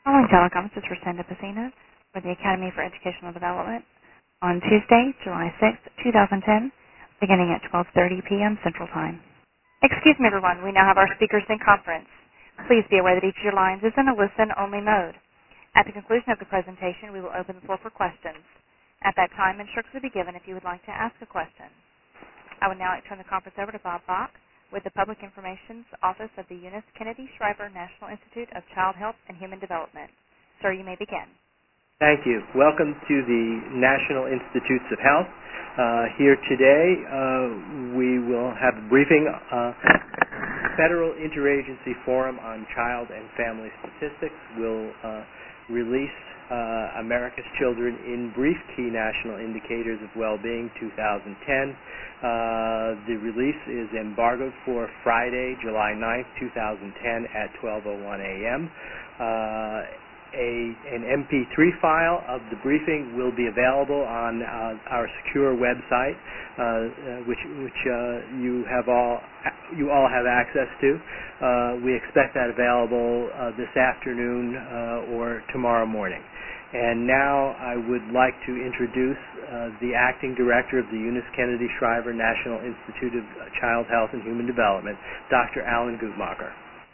Following teleconference is for Senda Pacino for the Academy for Educational Development on Tuesday, July 6, 2010, beginning at 12:30 p.m. Central Time. Excuse me, everyone. We now have our speakers in conference. Please be aware that each of your lines is in a listen-only mode. At the conclusion of the presentation, we will open the floor for questions. At that time, instructions will be given if you would like to ask a question. I would now like to turn the conference over to Bob Bach with the Public Information Office of the Eunice Kennedy Shriver National Institute of Child Health and Human Development. Sir, you may begin. Thank you. Welcome to the National Institutes of Health. Here today, we will have a briefing Federal Interagency Forum on Child and Family Statistics will release America's Children in Brief Key National Indicators of Well-Being 2010. The release is embargoed for Friday, July 9th, 2010 at 12:01 a.m. An MP3 file of the briefing will be available on our secure website, which you all have access to. We expect that available this afternoon or tomorrow morning. And now I would like to introduce the Acting Director of the Eunice Kennedy Shriver National Institute of Child Health and Human Development, Dr. Alan Guttmacher.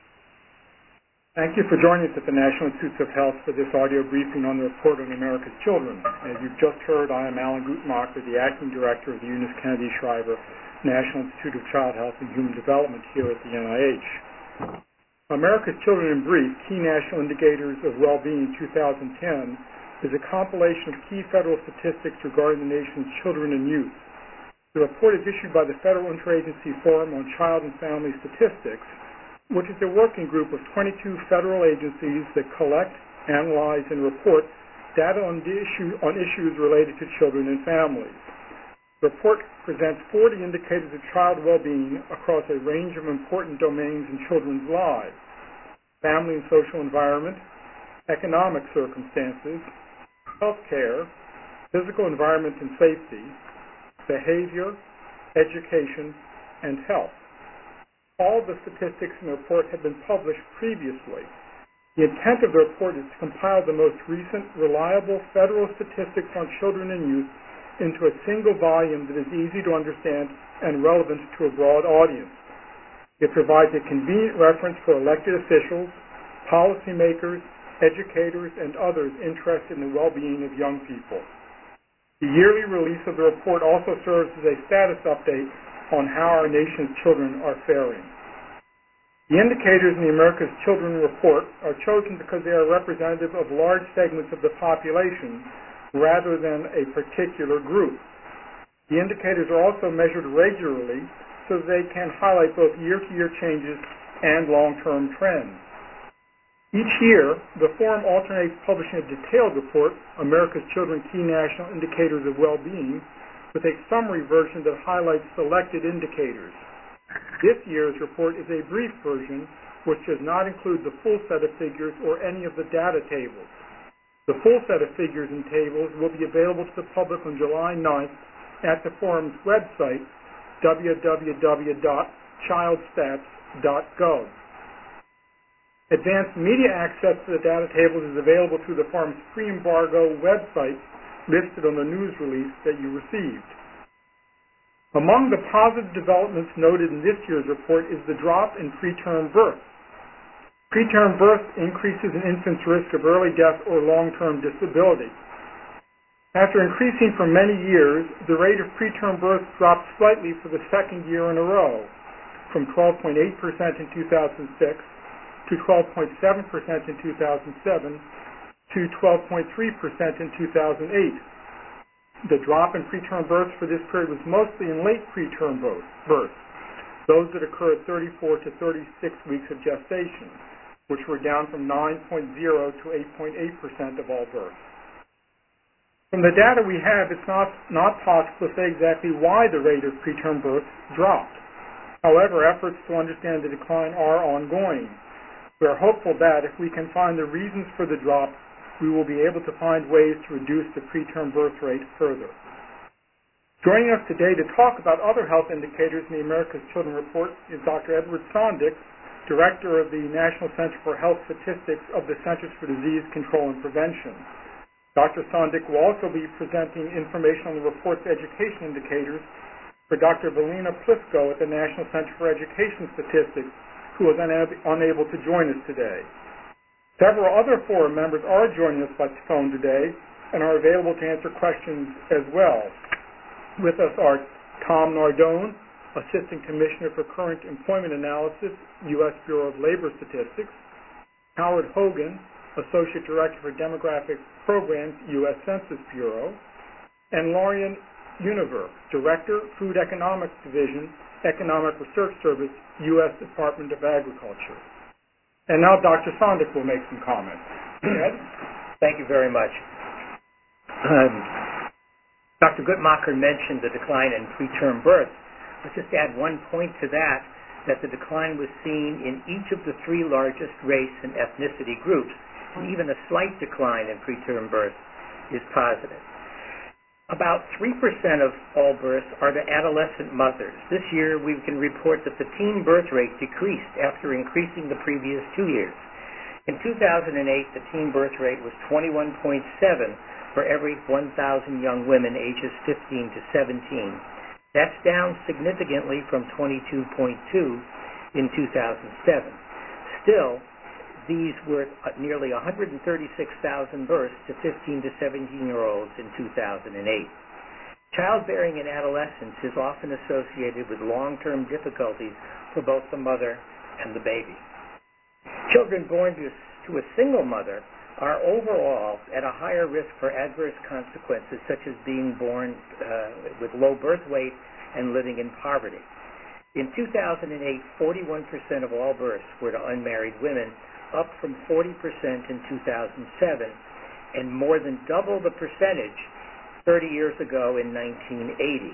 Thank you for joining us at the National Institutes of Health for this audio briefing on the report on America's Children. As you've just heard, I am Alan Guttmacher, the Acting Director of the Eunice Kennedy Shriver National Institute of Child Health and Human Development here at the NIH. America's Children in Brief, Key National Indicators of Well-Being 2010 is a compilation of key federal statistics regarding the nation's children and youth. The report is issued by the Federal Interagency Forum on Child and Family Statistics, which is a working group of 22 federal agencies that collect, analyze, and report data on issues related to children and families. The report presents 40 indicators of child well-being across a range of important domains in children's lives: family and social environment, economic circumstances, health care, physical environment and safety, behavior, education, and health. All the statistics in the report have been published previously. The intent of the report is to compile the most recent, reliable federal statistics on children and youth into a single volume that is easy to understand and relevant to a broad audience. It provides a convenient reference for elected officials, policymakers, educators, and others interested in the well-being of young people. The yearly release of the report also serves as a status update on how our nation's children are faring. The indicators in the America's Children report are chosen because they are representative of large segments of the population rather than a particular group. The indicators are also measured regularly so that they can highlight both year-to-year changes and long-term trends. Each year, the Forum alternates publishing a detailed report, America's Children Key National Indicators of Well-Being, with a summary version that highlights selected indicators. This year's report is a brief version which does not include the full set of figures or any of the data tables. The full set of figures and tables will be available to the public on July 9th at the Forum's website, www.childstats.gov. Advanced media access to the data tables is available through the Forum's pre-embargo website listed on the news release that you received. Among the positive developments noted in this year's report is the drop in preterm birth. Preterm birth increases an infant's risk of early death or long-term disability. After increasing for many years, the rate of preterm birth dropped slightly for the second year in a row, from 12.8% in 2006 to 12.7% in 2007 to 12.3% in 2008. The drop in preterm births for this period was mostly in late preterm births, those that occur at 34 to 36 weeks of gestation, which were down from 9.0 to 8.8% of all births. From the data we have, it's not possible to say exactly why the rate of preterm births dropped. However, efforts to understand the decline are ongoing. We are hopeful that if we can find the reasons for the drop, we will be able to find ways to reduce the preterm birth rate further. Joining us today to talk about other health indicators in the America's Children report is Dr. Edward Sondick, Director of the National Center for Health Statistics of the Centers for Disease Control and Prevention. Dr. Sondic will also be presenting information on the report's education indicators for Dr. Valina Plisko at the National Center for Education Statistics, who was unable to join us today. Several other forum members are joining us by phone today and are available to answer questions as well. With us are Tom Nardone, Assistant Commissioner for Current Employment Analysis, U.S. Bureau of Labor Statistics, Howard Hogan, Associate Director for Demographic Programs, U.S. Census Bureau, and Lorian Univer, Director, Food Economics Division, Economic Research Service, U.S. Department of Agriculture. And now Dr. Sondic will make some comments. Ed? Thank you very much. Dr. Guttmacher mentioned the decline in preterm births. Let's just add one point to that the decline was seen in each of the three largest race and ethnicity groups, and even a slight decline in preterm births is positive. About 3% of all births are to adolescent mothers. This year, we can report that the teen birth rate decreased after increasing the previous 2 years. In 2008, the teen birth rate was 21.7 for every 1,000 young women ages 15 to 17. That's down significantly from 22.2 in 2007. Still, these were nearly 136,000 births to 15 to 17-year-olds in 2008. Childbearing in adolescence is often associated with long-term difficulties for both the mother and the baby. Children born to a single mother are overall at a higher risk for adverse consequences, such as being born with low birth weight and living in poverty. In 2008, 41% of all births were to unmarried women, up from 40% in 2007, and more than double the percentage 30 years ago in 1980.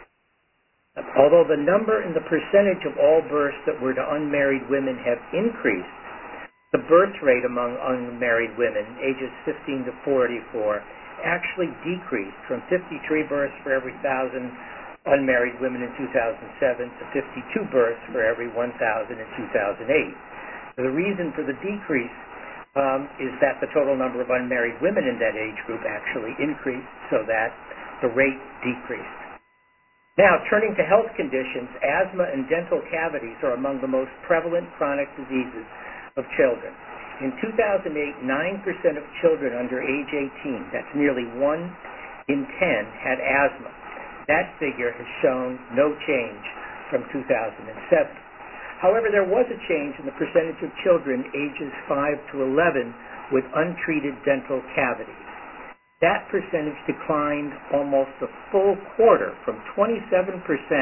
Although the number and the percentage of all births that were to unmarried women have increased, the birth rate among unmarried women, ages 15 to 44, actually decreased from 53 births for every 1,000 unmarried women in 2007 to 52 births for every 1,000 in 2008. The reason for the decrease is that the total number of unmarried women in that age group actually increased, so that the rate decreased. Now, turning to health conditions, asthma and dental cavities are among the most prevalent chronic diseases of children. In 2008, 9% of children under age 18, that's nearly 1 in 10, had asthma. That figure has shown no change from 2007. However, there was a change in the percentage of children ages 5 to 11 with untreated dental cavities. That percentage declined almost a full quarter, from 27%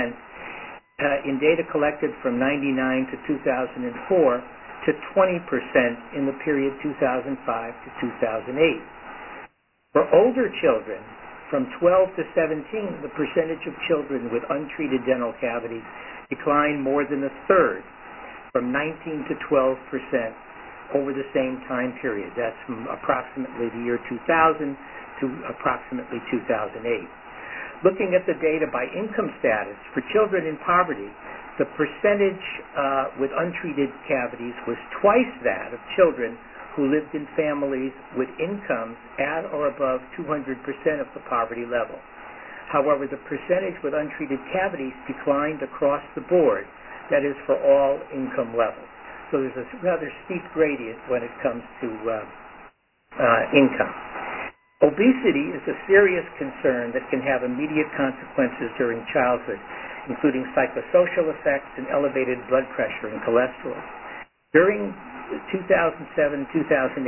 in data collected from 1999 to 2004 to 20% in the period 2005 to 2008. For older children, from 12 to 17, the percentage of children with untreated dental cavities declined more than a third, from 19 to 12% over the same time period. That's from approximately the year 2000 to approximately 2008. Looking at the data by income status, for children in poverty, the percentage with untreated cavities was twice that of children who lived in families with incomes at or above 200% of the poverty level. However, the percentage with untreated cavities declined across the board, that is, for all income levels. So there's a rather steep gradient when it comes to income. Obesity is a serious concern that can have immediate consequences during childhood, including psychosocial effects and elevated blood pressure and cholesterol. During 2007-2008,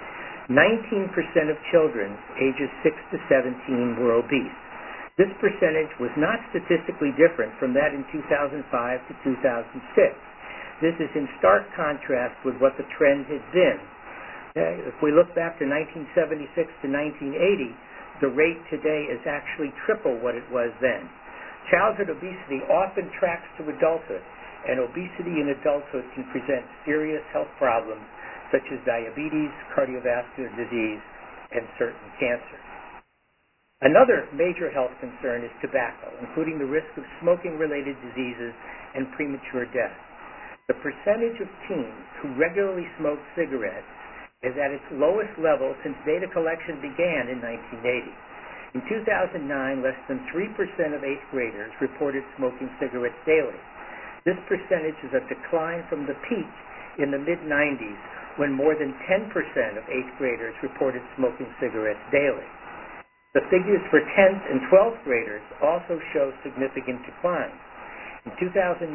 19% of children ages 6 to 17 were obese. This percentage was not statistically different from that in 2005 to 2006. This is in stark contrast with what the trend had been. If we look back to 1976 to 1980, the rate today is actually triple what it was then. Childhood obesity often tracks to adulthood, and obesity in adulthood can present serious health problems such as diabetes, cardiovascular disease, and certain cancers. Another major health concern is tobacco, including the risk of smoking-related diseases and premature death. The percentage of teens who regularly smoke cigarettes is at its lowest level since data collection began in 1980. In 2009, less than 3% of 8th graders reported smoking cigarettes daily. This percentage is a decline from the peak in the mid-90s when more than 10% of 8th graders reported smoking cigarettes daily. The figures for 10th and 12th graders also show significant declines. In 2009,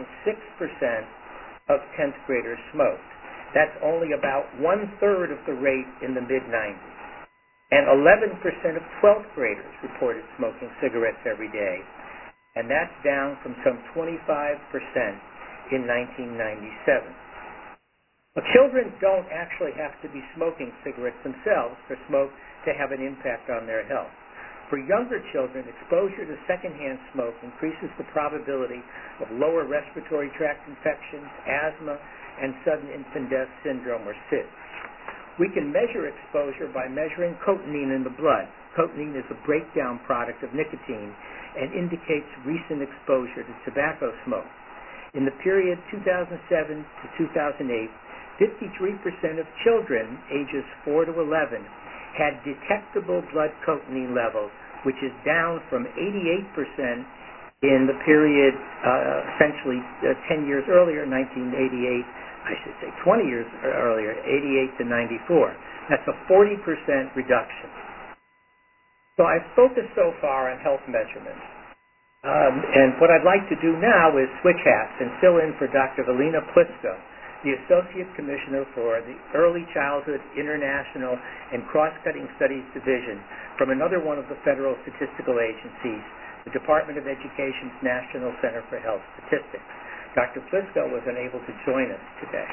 6% of 10th graders smoked. That's only about one-third of the rate in the mid-90s. And 11% of 12th graders reported smoking cigarettes every day, and that's down from some 25% in 1997. Well, children don't actually have to be smoking cigarettes themselves for smoke to have an impact on their health. For younger children, exposure to secondhand smoke increases the probability of lower respiratory tract infections, asthma, and sudden infant death syndrome, or SIDS. We can measure exposure by measuring cotinine in the blood. Cotinine is a breakdown product of nicotine and indicates recent exposure to tobacco smoke. In the period 2007 to 2008, 53% of children ages 4 to 11 had detectable blood cotinine levels, which is down from 88% in the period essentially 10 years earlier, 1988, I should say 20 years earlier, 88 to 94. That's a 40% reduction. So I've focused so far on health measurements. And what I'd like to do now is switch hats and fill in for Dr. Valina Plisko, the Associate Commissioner for the Early Childhood International and Cross-Cutting Studies Division from another one of the federal statistical agencies, the Department of Education's National Center for Health Statistics. Dr. Plisko was unable to join us today.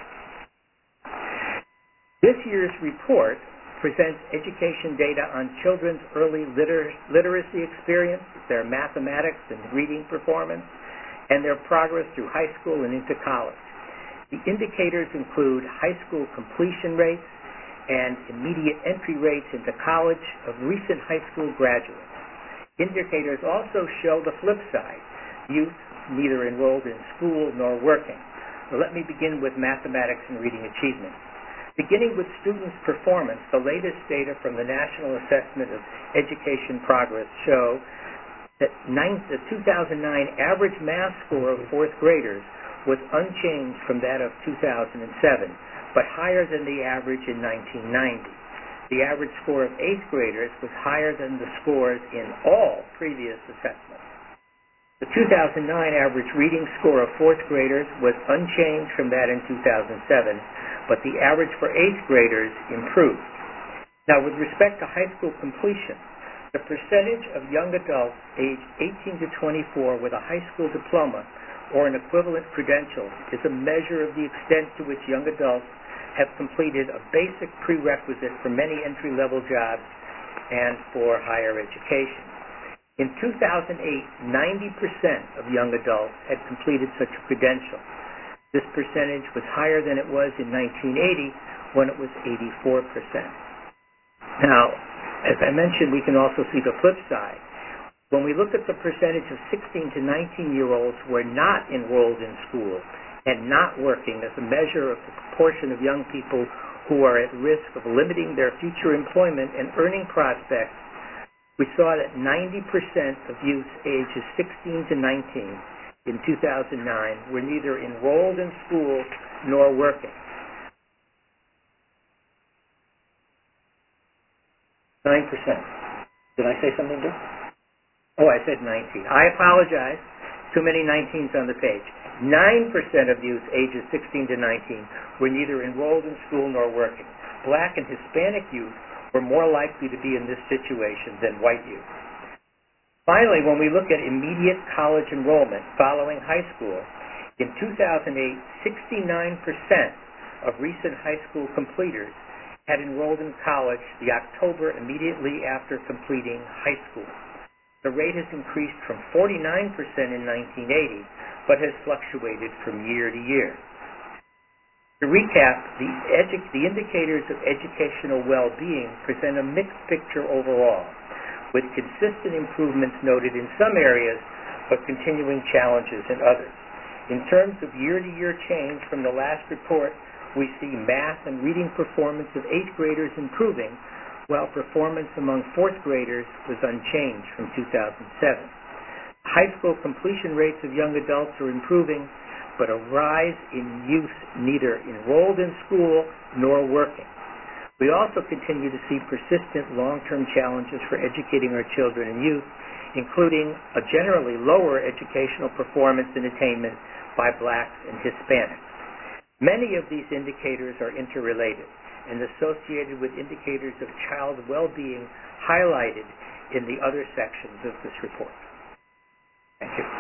This year's report presents education data on children's early literacy experience, their mathematics and reading performance, and their progress through high school and into college. The indicators include high school completion rates and immediate entry rates into college of recent high school graduates. Indicators also show the flip side, youth neither enrolled in school nor working. So let me begin with mathematics and reading achievement. Beginning with students' performance, the latest data from the National Assessment of Education Progress show that the 2009 average math score of fourth graders was unchanged from that of 2007, but higher than the average in 1990. The average score of eighth graders was higher than the scores in all previous assessments. The 2009 average reading score of fourth graders was unchanged from that in 2007, but the average for eighth graders improved. Now, with respect to high school completion, the percentage of young adults aged 18 to 24 with a high school diploma or an equivalent credential is a measure of the extent to which young adults have completed a basic prerequisite for many entry-level jobs and for higher education. In 2008, 90% of young adults had completed such a credential. This percentage was higher than it was in 1980 when it was 84%. Now, as I mentioned, we can also see the flip side. When we look at the percentage of 16 to 19-year-olds who are not enrolled in school and not working as a measure of the proportion of young people who are at risk of limiting their future employment and earning prospects, we saw that 90% of youth ages 16 to 19 in 2009 were neither enrolled in school nor working. 9%. Did I say something different? Oh, I said 19. I apologize. Too many 19s on the page. 9% of youth ages 16 to 19 were neither enrolled in school nor working. Black and Hispanic youth were more likely to be in this situation than white youth. Finally, when we look at immediate college enrollment following high school, in 2008, 69% of recent high school completers had enrolled in college the October immediately after completing high school. The rate has increased from 49% in 1980, but has fluctuated from year to year. To recap, the indicators of educational well-being present a mixed picture overall, with consistent improvements noted in some areas, but continuing challenges in others. In terms of year-to-year change from the last report, we see math and reading performance of 8th graders improving, while performance among 4th graders was unchanged from 2007. High school completion rates of young adults are improving, but a rise in youth neither enrolled in school nor working. We also continue to see persistent long-term challenges for educating our children and youth, including a generally lower educational performance and attainment by blacks and Hispanics. Many of these indicators are interrelated and associated with indicators of child well-being highlighted in the other sections of this report. Thank you.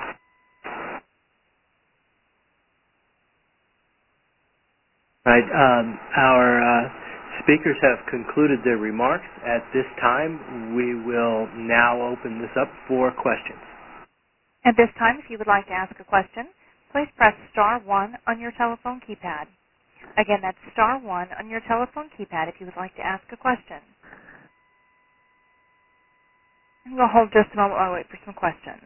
Right. Our speakers have concluded their remarks. At this time, we will now open this up for questions. At this time, if you would like to ask a question, please press star 1 on your telephone keypad. Again, that's star 1 on your telephone keypad if you would like to ask a question. And we'll hold just a moment while we wait for some questions.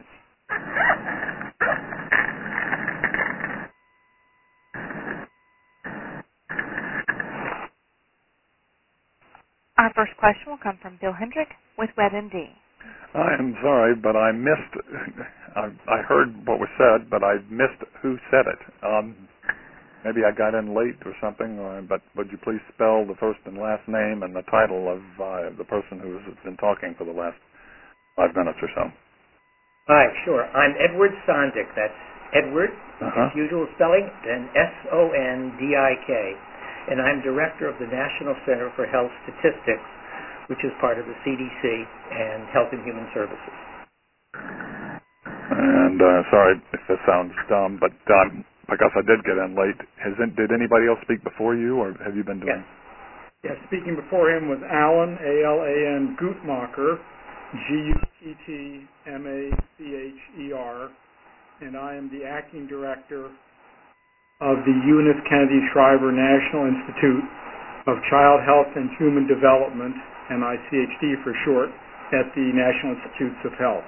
Our first question will come from Bill Hendrick with WebMD. I'm sorry, but I missed. I heard what was said, but I missed who said it. Maybe I got in late or something. But would you please spell the first and last name and the title of the person who has been talking for the last 5 minutes or so? Hi, sure. I'm Edward Sondik. That's Edward, usual spelling, then Sondik, and I'm director of the National Center for Health Statistics, which is part of the CDC and Health and Human Services. And sorry if this sounds dumb, but because I did get in late, did anybody else speak before you, or have you been doing? Yes, speaking before him was Alan, A-L-A-N, Guttmacher, Guttmacher, and I am the acting director of the Eunice Kennedy Shriver National Institute of Child Health and Human Development, NICHD for short, at the National Institutes of Health.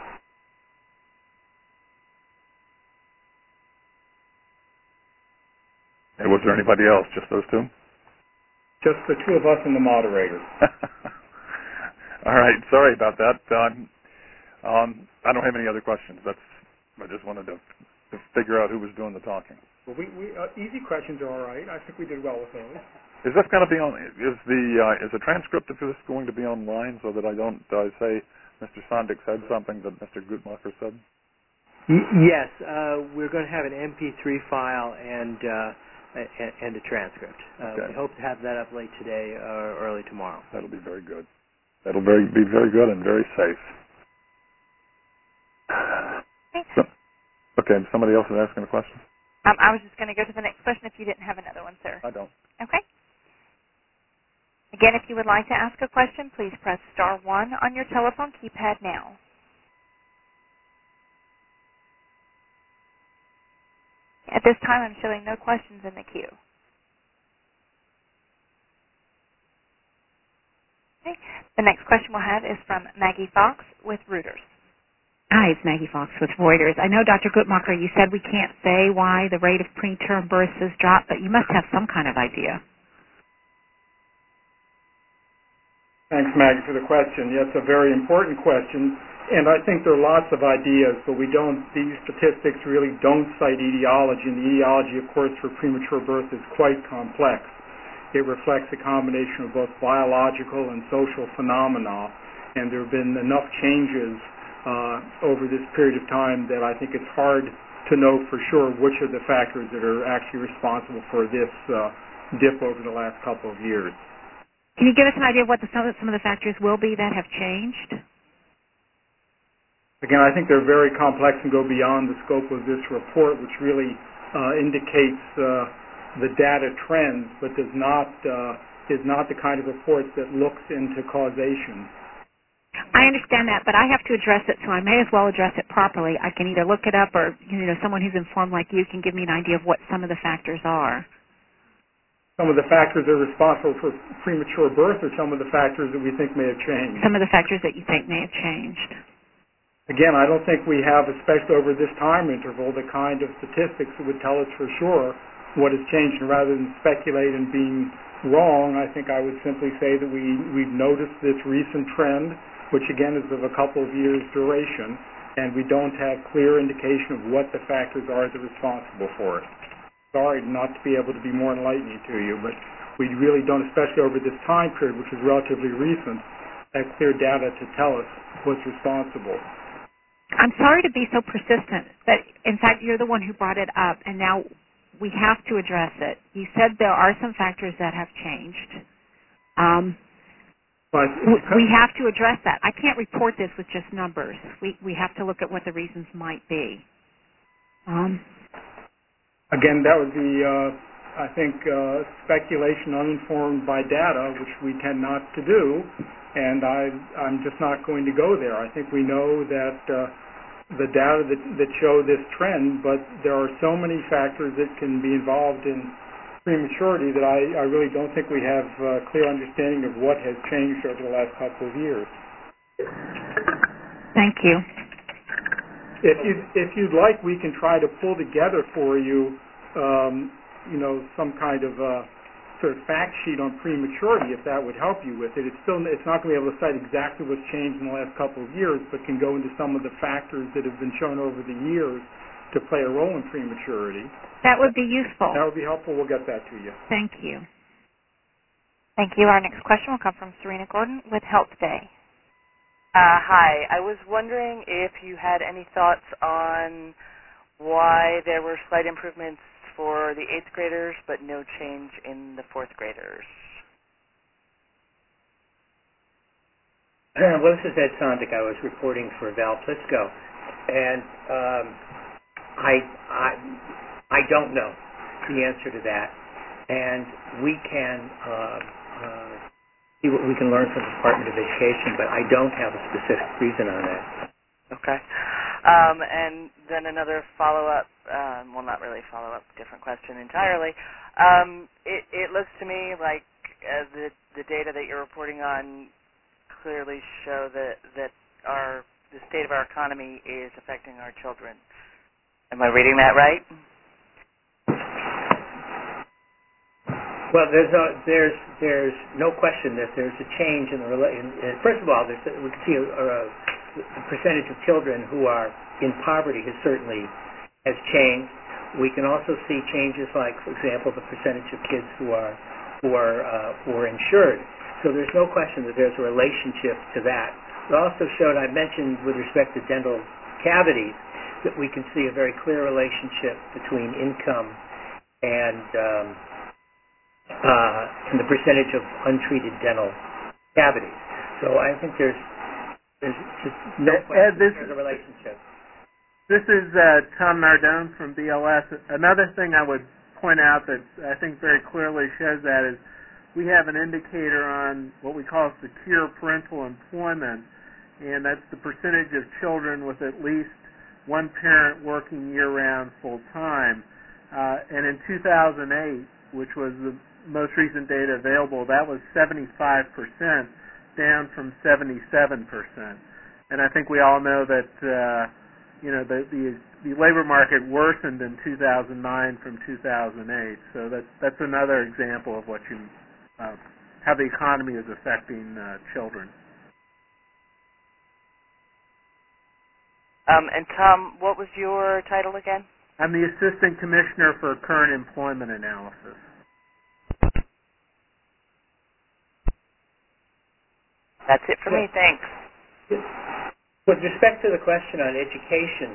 And was there anybody else, just those two? Just the two of us and the moderator. All right, sorry about that. I don't have any other questions. I just wanted to figure out who was doing the talking. Well, easy questions are all right. I think we did well with those. Is this going to be on? Is the transcript of this going to be online so that I don't say Mr. Sondik said something that Mr. Guttmacher said? Yes, we're going to have an MP3 file and a transcript. Okay. We hope to have that up late today or early tomorrow. That'll be very good. That'll be very good and very safe. Okay, somebody else is asking a question? I was just going to go to the next question if you didn't have another one, sir. I don't. Okay. Again, if you would like to ask a question, please press star 1 on your telephone keypad now. At this time, I'm showing no questions in the queue. Okay. The next question we'll have is from Maggie Fox with Reuters. Hi, it's Maggie Fox with Reuters. I know, Dr. Guttmacher, you said we can't say why the rate of preterm births has dropped, but you must have some kind of idea. Thanks, Maggie, for the question. Yes, a very important question, and I think there are lots of ideas, but these statistics really don't cite etiology, and the etiology, of course, for premature birth is quite complex. It reflects a combination of both biological and social phenomena, and there have been enough changes over this period of time that I think it's hard to know for sure which are the factors that are actually responsible for this dip over the last couple of years. Can you give us an idea of what some of the factors will be that have changed? Again, I think they're very complex and go beyond the scope of this report, which really indicates the data trends, but is not the kind of report that looks into causation. I understand that, but I have to address it, so I may as well address it properly. I can either look it up or, someone who's informed like you can give me an idea of what some of the factors are. Some of the factors that are responsible for premature birth or some of the factors that we think may have changed? Some of the factors that you think may have changed. Again, I don't think we have, especially over this time interval, the kind of statistics that would tell us for sure what has changed. And rather than speculate and being wrong, I think I would simply say that we've noticed this recent trend, which again is of a couple of years' duration, and we don't have clear indication of what the factors are that are responsible for it. Sorry not to be able to be more enlightening to you, but we really don't, especially over this time period, which is relatively recent, have clear data to tell us what's responsible. I'm sorry to be so persistent, but in fact you're the one who brought it up, and now we have to address it. You said there are some factors that have changed. We have to address that. I can't report this with just numbers. We have to look at what the reasons might be. Again, that would be, I think, speculation uninformed by data, which we tend not to do, and I'm just not going to go there. I think we know that the data that show this trend, but there are so many factors that can be involved in prematurity that I really don't think we have a clear understanding of what has changed over the last couple of years. Thank you. If you'd like, we can try to pull together for you, some kind of sort of fact sheet on prematurity, if that would help you with it. It's not going to be able to cite exactly what's changed in the last couple of years, but can go into some of the factors that have been shown over the years to play a role in prematurity. That would be useful. That would be helpful. We'll get that to you. Thank you. Thank you. Our next question will come from Serena Gordon with Health Day. Hi. I was wondering if you had any thoughts on why there were slight improvements for the 8th graders, but no change in the 4th graders. Well, this is Ed Sondick. I was reporting for Val Plisco, and I don't know the answer to that, and we can see what we can learn from the Department of Education, but I don't have a specific reason on that. Okay. And then another follow-up, well, not really follow-up, different question entirely. It looks to me like the data that you're reporting on clearly show that the state of our economy is affecting our children. Am I reading that right? Well, there's no question that there's a change in the first of all, we can see the percentage of children who are in poverty has changed. We can also see changes like, for example, the percentage of kids who are insured. So there's no question that there's a relationship to that. It also showed, I mentioned with respect to dental cavities, that we can see a very clear relationship between income and the percentage of untreated dental cavities. So I think there's just no question there's a relationship. This is Tom Nardone from BLS. Another thing I would point out that I think very clearly shows that is we have an indicator on what we call secure parental employment, and that's the percentage of children with at least one parent working year-round full-time. And in 2008, which was the most recent data available, that was 75%, down from 77%. And I think we all know that the labor market worsened in 2009 from 2008. So that's another example of how the economy is affecting children. And Tom, what was your title again? I'm the Assistant Commissioner for Current Employment Analysis. That's it for me. Thanks. With respect to the question on education,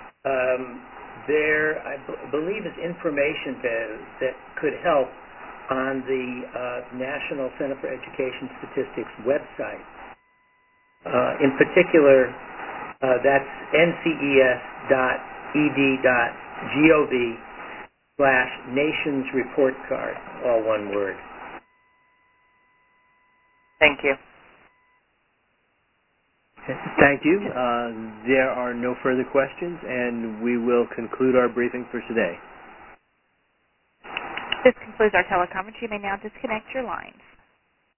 there I believe is information that could help on the National Center for Education Statistics website. In particular, that's nces.ed.gov/Nations Report Card, all one word. Thank you. Thank you. There are no further questions, and we will conclude our briefing for today. This concludes our teleconference. You may now disconnect your lines.